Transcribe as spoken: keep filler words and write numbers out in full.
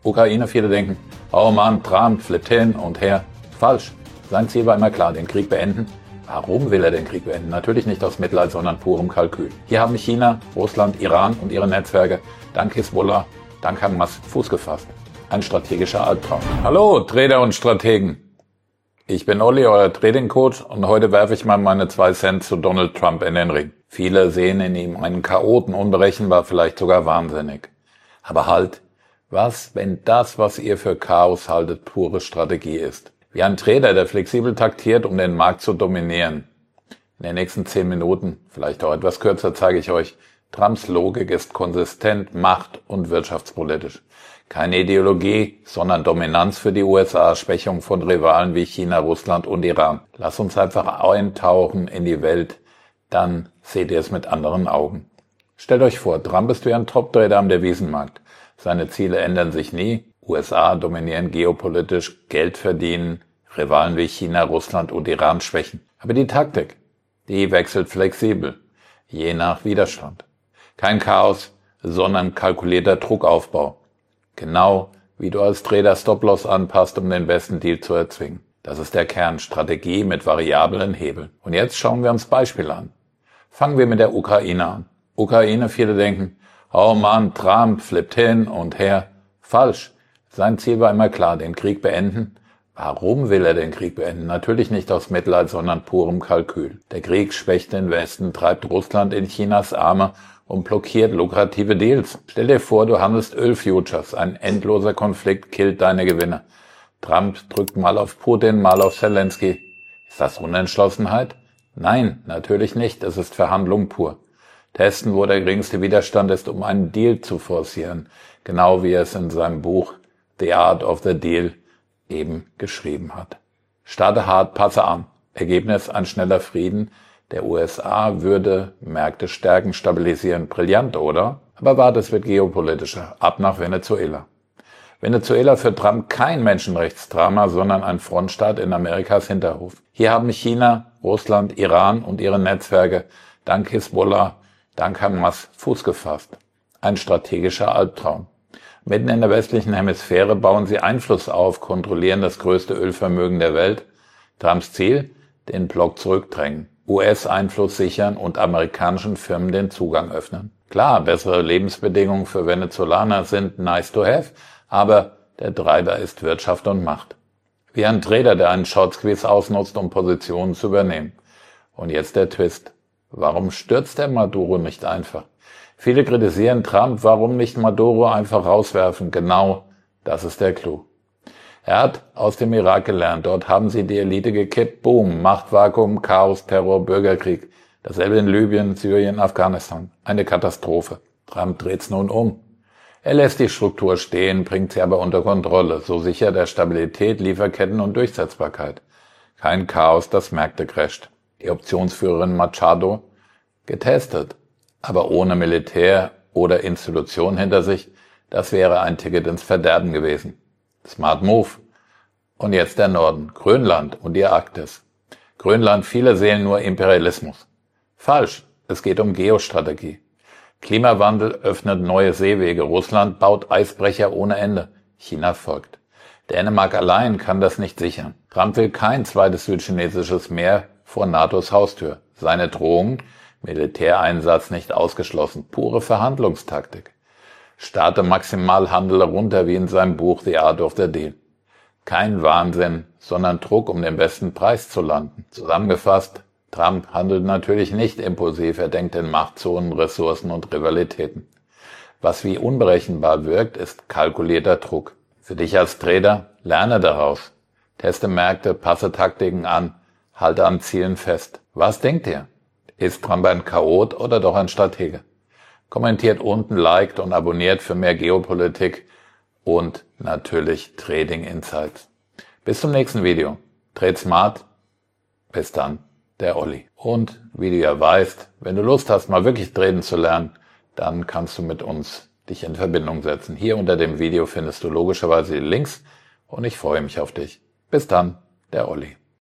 Ukraine, viele denken, oh Mann, Trump flippt hin und her. Falsch. Sein Ziel war immer klar, den Krieg beenden. Warum will er den Krieg beenden? Natürlich nicht aus Mitleid, sondern purem Kalkül. Hier haben China, Russland, Iran und ihre Netzwerke dank Hisbollah, dank Hamas Fuß gefasst. Ein strategischer Albtraum. Hallo Trader und Strategen. Ich bin Olli, euer Trading Coach, und heute werfe ich mal meine zwei Cent zu Donald Trump in den Ring. Viele sehen in ihm einen Chaoten, unberechenbar, vielleicht sogar wahnsinnig. Aber halt, was, wenn das, was ihr für Chaos haltet, pure Strategie ist? Wie ein Trader, der flexibel taktiert, um den Markt zu dominieren. In den nächsten zehn Minuten, vielleicht auch etwas kürzer, zeige ich euch, Trumps Logik ist konsistent, macht- und wirtschaftspolitisch. Keine Ideologie, sondern Dominanz für die U S A, Schwächung von Rivalen wie China, Russland und Iran. Lasst uns einfach eintauchen in die Welt, dann seht ihr es mit anderen Augen. Stellt euch vor, Trump ist wie ein Top-Trader am Devisenmarkt. Seine Ziele ändern sich nie. U S A dominieren geopolitisch, Geld verdienen, Rivalen wie China, Russland und Iran schwächen. Aber die Taktik, die wechselt flexibel, je nach Widerstand. Kein Chaos, sondern kalkulierter Druckaufbau. Genau wie du als Trader Stop-Loss anpasst, um den besten Deal zu erzwingen. Das ist der Kern, Strategie mit variablen Hebeln. Und jetzt schauen wir uns Beispiele an. Fangen wir mit der Ukraine an. Ukraine, viele denken, oh Mann, Trump flippt hin und her. Falsch. Sein Ziel war immer klar, den Krieg beenden. Warum will er den Krieg beenden? Natürlich nicht aus Mitleid, sondern purem Kalkül. Der Krieg schwächt den Westen, treibt Russland in Chinas Arme und blockiert lukrative Deals. Stell dir vor, du handelst Ölfutures. Ein endloser Konflikt killt deine Gewinne. Trump drückt mal auf Putin, mal auf Zelensky. Ist das Unentschlossenheit? Nein, natürlich nicht. Es ist Verhandlung pur. Testen, wo der geringste Widerstand ist, um einen Deal zu forcieren. Genau wie er es in seinem Buch The Art of the Deal eben geschrieben hat. Starte hart, passe an. Ergebnis, ein schneller Frieden der U S A würde Märkte stärken, stabilisieren. Brillant, oder? Aber warte, es wird geopolitischer. Ab nach Venezuela. Venezuela für Trump kein Menschenrechtsdrama, sondern ein Frontstaat in Amerikas Hinterhof. Hier haben China, Russland, Iran und ihre Netzwerke dank Hisbollah, dank Hamas Fuß gefasst. Ein strategischer Albtraum. Mitten in der westlichen Hemisphäre bauen sie Einfluss auf, kontrollieren das größte Ölvermögen der Welt. Trumps Ziel? Den Block zurückdrängen, U S-Einfluss sichern und amerikanischen Firmen den Zugang öffnen. Klar, bessere Lebensbedingungen für Venezolaner sind nice to have, aber der Treiber ist Wirtschaft und Macht. Wie ein Trader, der einen Short-Squeeze ausnutzt, um Positionen zu übernehmen. Und jetzt der Twist. Warum stürzt der Maduro nicht einfach? Viele kritisieren Trump, warum nicht Maduro einfach rauswerfen? Genau, das ist der Clou. Er hat aus dem Irak gelernt. Dort haben sie die Elite gekippt. Boom, Machtvakuum, Chaos, Terror, Bürgerkrieg. Dasselbe in Libyen, Syrien, Afghanistan. Eine Katastrophe. Trump dreht's nun um. Er lässt die Struktur stehen, bringt sie aber unter Kontrolle. So sichert er Stabilität, Lieferketten und Durchsetzbarkeit. Kein Chaos, das Märkte crasht. Die Optionsführerin Machado getestet. Aber ohne Militär oder Institution hinter sich, das wäre ein Ticket ins Verderben gewesen. Smart Move. Und jetzt der Norden, Grönland und die Arktis. Grönland, viele sehen nur Imperialismus. Falsch, es geht um Geostrategie. Klimawandel öffnet neue Seewege, Russland baut Eisbrecher ohne Ende, China folgt. Dänemark allein kann das nicht sichern. Trump will kein zweites südchinesisches Meer vor NATOs Haustür. Seine Drohungen? Militäreinsatz nicht ausgeschlossen, pure Verhandlungstaktik. Starte Maximalhandel runter wie in seinem Buch The Art of the Deal. Kein Wahnsinn, sondern Druck, um den besten Preis zu landen. Zusammengefasst, Trump handelt natürlich nicht impulsiv, er denkt in Machtzonen, Ressourcen und Rivalitäten. Was wie unberechenbar wirkt, ist kalkulierter Druck. Für dich als Trader, lerne daraus. Teste Märkte, passe Taktiken an, halte an Zielen fest. Was denkt ihr? Ist Trump ein Chaot oder doch ein Stratege? Kommentiert unten, liked und abonniert für mehr Geopolitik und natürlich Trading Insights. Bis zum nächsten Video. Trade smart. Bis dann, der Olli. Und wie du ja weißt, wenn du Lust hast, mal wirklich traden zu lernen, dann kannst du mit uns dich in Verbindung setzen. Hier unter dem Video findest du logischerweise die Links und ich freue mich auf dich. Bis dann, der Olli.